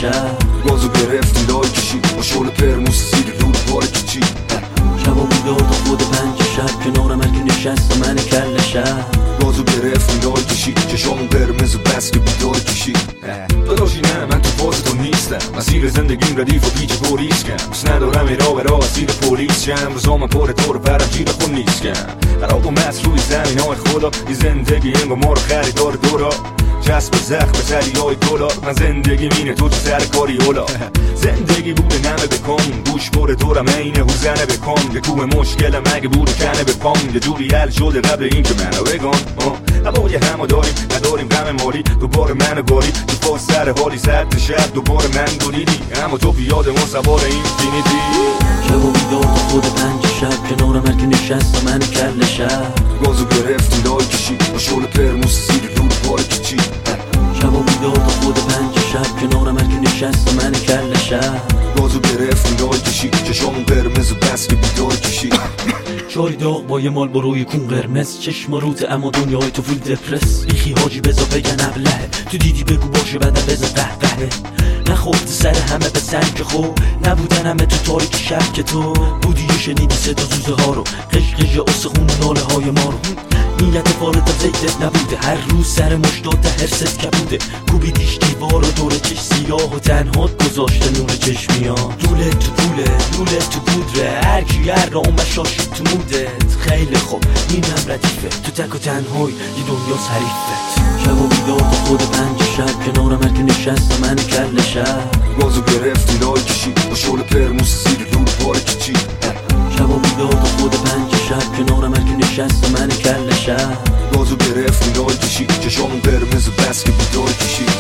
شهر. گازو گرفتی لای کشید با شل پرموس زیر رود باره کچید. شبا بیدار تا خود 5 شب کنارم هرکی نشست من کل شهر. گازو گرفتی لای کشید چشامون قرمز و بس که بیدار کشید. داداشی نه من تو فاز تو نیستم، مسیر زندگیم ردیف و پیچ پولیس کم. بس ندارم ایرا برا اسیر پولیس شم، روزامن پر طور پرم جیب خون نیست کم. خراب و مست روی زمین های خدا، این زندگی انگا ما رو خریدار دورا. جسب زخم به سریای دلار، من زندگی مینه تو سر کاری اولا. زندگی بوده نمه بکن بوش بره دورم اینه حوزنه بکن. یه کوه مشکلم اگه بوده کنه بپام، یه جوری حل شده قبل این که منو بگن. هوای همو داریم نداریم غم مالی، دوباره منو گاری تو فاز سر حالی زد شب دوباره من دوریدی، اما تو بیاد ما سوار اینفینیتی. شبا بیدار تا خود 5 شب کنارم هرکی نشست من کل شهر. گازو گرفتی لای کشید با شل پرموس زیر رود باره کچید. شبا بیدار تا خود 5 شب کنارم هرکی نشست من کل شهر. گازو گرفتی لای کشید چشامون قرمز و بس که بیدار کشید. چای داغ با یه مال بروی کون قرمز، چشم روت اما دنیای تو فول دپرس. ریخی حاجی بزا بگن ابلهه، تو دیدی بگو باشه بدن بزا قهقهه. نخورد سر همه به سنگ خو، نبودن همه تو تاریک شب که تو بودی و شنیدی صدا زوزه ها رو، قشقش استخون ناله های ما رو. نیت فارت زیدت نبوده، هر روز سر مشتات هرست کبوده. کوبیدیش دیوار و دور چش سیاه و تنهات گذاشته نور چشمیا. دوله تو پوله لوله تو بودره، هرکی هر را اون بشاشی تو مودت. خیلی خوب اینم ردیفه، تو تک و تنهای یه دنیا حریفت. شبا بیدار تا خود 5 شب کنارم هرکی نشست من کل شهر. گازو گرفتی لای کشید با شل پرموس زیر رود باره کچید. شبا بیدار تا خود 5 شب کنارم هرکی نشست من کل شهر. گازو گرفتی لای کشید چشامون قرمز و بس که بیدار کشید.